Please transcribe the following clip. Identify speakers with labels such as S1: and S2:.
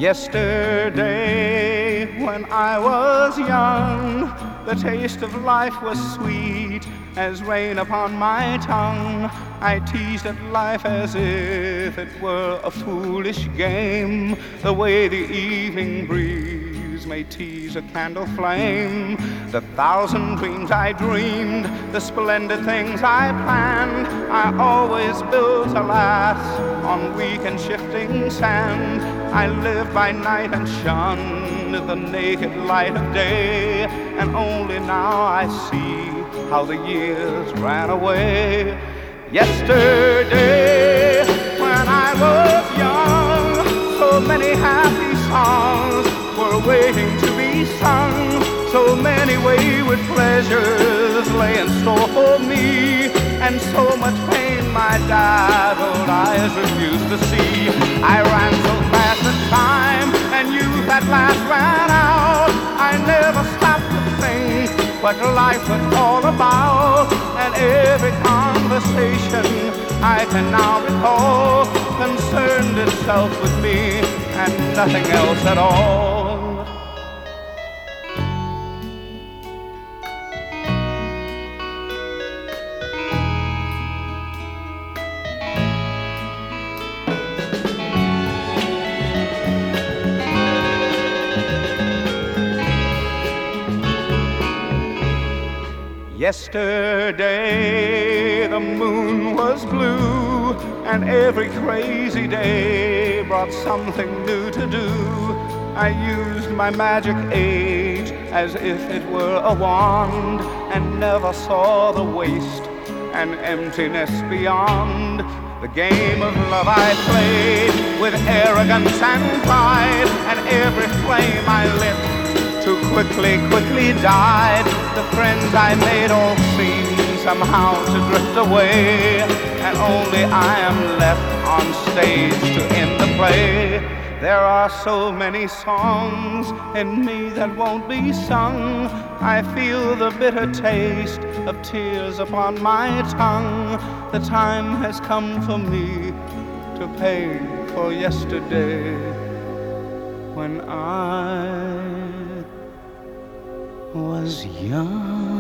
S1: Yesterday, when I was young, the taste of life was sweet as rain upon my tongue. I teased at life as if it were a foolish game, the way the evening breeze may tease a candle flame. The thousand dreams I dreamed, the splendid things I planned, I always built, alas, on weak and shifting sand. I lived by night and shunned the naked light of day, and only now I see how the years ran away. Yesterday, when I was young, so many happy songs were waiting to be sung. So many wayward pleasures lay in store for me, and so much pain my dazzled eyes refused to see. I ran so fast that time and youth at last ran out. I never stopped to think what life was all about, and every conversation I can now recall concerned itself with me and nothing else at all. Yesterday the moon was blue, and every crazy day brought something new to do. I used my magic age as if it were a wand, and never saw the waste and emptiness beyond. The game of love I played with arrogance and pride, and every flame I lit too quickly died. The friends I made all seem somehow to drift away, and only I am left on stage to end the play. There are so many songs in me that won't be sung. I feel the bitter taste of tears upon my tongue. The time has come for me to pay for yesterday, when I was young.